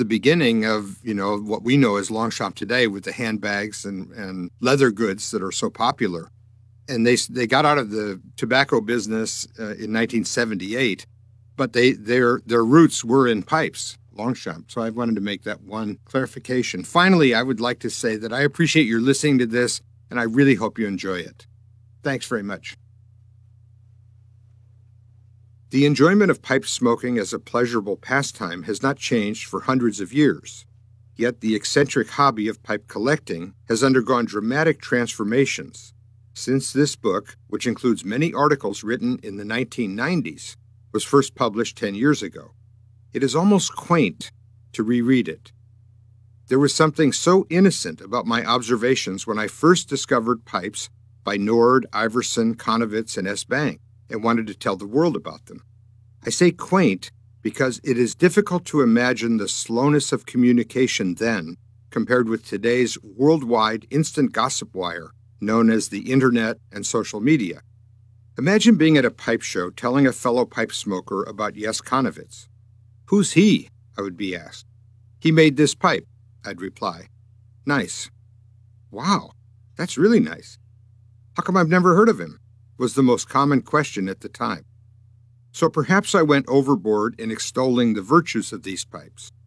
the beginning of, what we know as long shop today with the handbags and leather goods that are so popular. And they got out of the tobacco business in 1978, but their roots were in pipes, long shop. So I wanted to make that one clarification. Finally, I would like to say that I appreciate your listening to this, and I really hope you enjoy it. Thanks very much. The enjoyment of pipe smoking as a pleasurable pastime has not changed for hundreds of years. Yet the eccentric hobby of pipe collecting has undergone dramatic transformations since this book, which includes many articles written in the 1990s, was first published 10 years ago. It is almost quaint to reread it. There was something so innocent about my observations when I first discovered pipes by Nord, Iverson, Konovitz, and S. Bang, and wanted to tell the world about them. I say quaint because it is difficult to imagine the slowness of communication then compared with today's worldwide instant gossip wire known as the internet and social media. Imagine being at a pipe show telling a fellow pipe smoker about Yes Konovitz. "Who's he?" I would be asked. "He made this pipe," I'd reply. "Nice." "Wow, that's really nice. How come I've never heard of him?" was the most common question at the time. So perhaps I went overboard in extolling the virtues of these pipes.